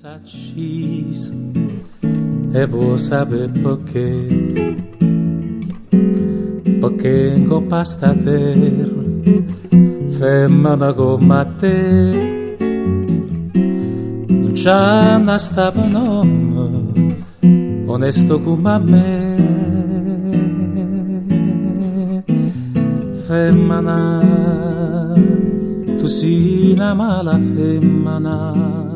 accisa e vuoi sapere perché? Perché non basta terra, femmina come te, non c'è una stava nome, onesto come me, femmina, tu sei una mala femmina.